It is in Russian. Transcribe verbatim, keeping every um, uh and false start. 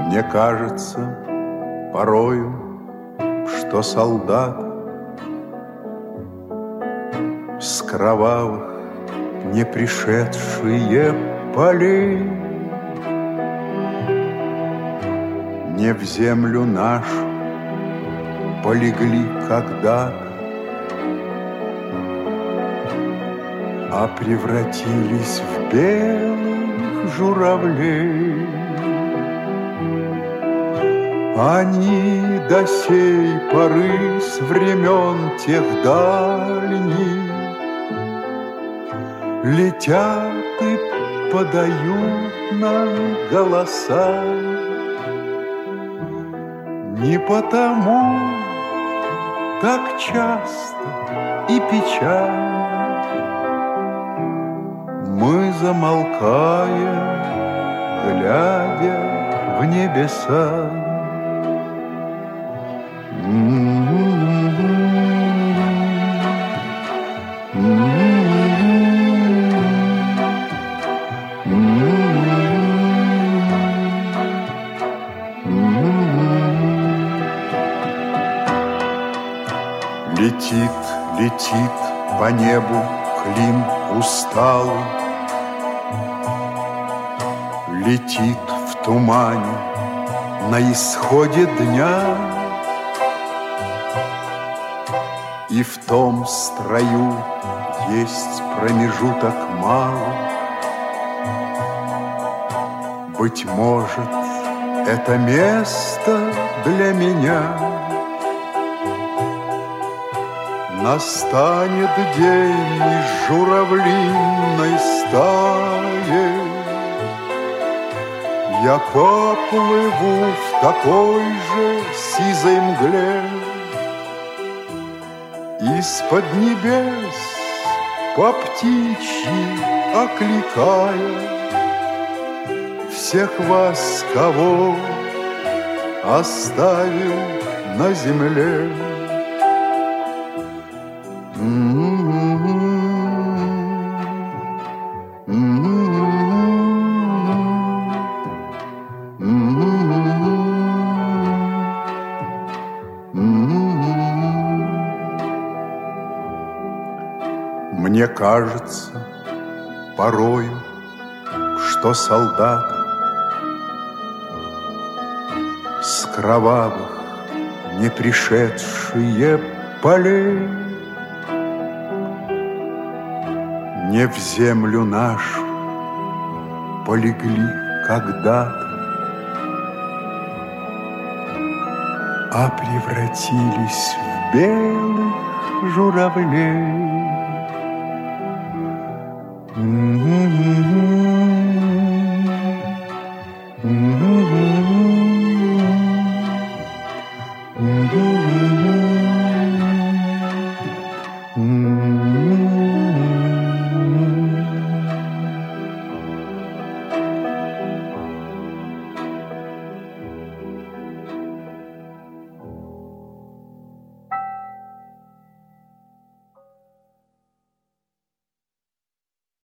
Мне кажется порою, что солдат с кровавых не пришедшие полей не в землю нашу полегли когда-то, а превратились в белых журавлей. Они до сей поры с времен тех дальних летят и подают нам голоса. Не потому так часто и печально мы замолкаем, глядя в небеса. Летит, летит по небу клин усталый, летит в тумане на исходе дня, и в том строю есть промежуток малый. Быть может, это место для меня. Настанет день из журавлиной стаи, я поплыву в такой же сизой мгле. Из-под небес по птичьи окликая всех вас, кого оставил на земле. Мне кажется порою, что солдаты с кровавых не пришедшие полей не в землю нашу полегли когда-то, а превратились в белых журавлей. Mm-hmm.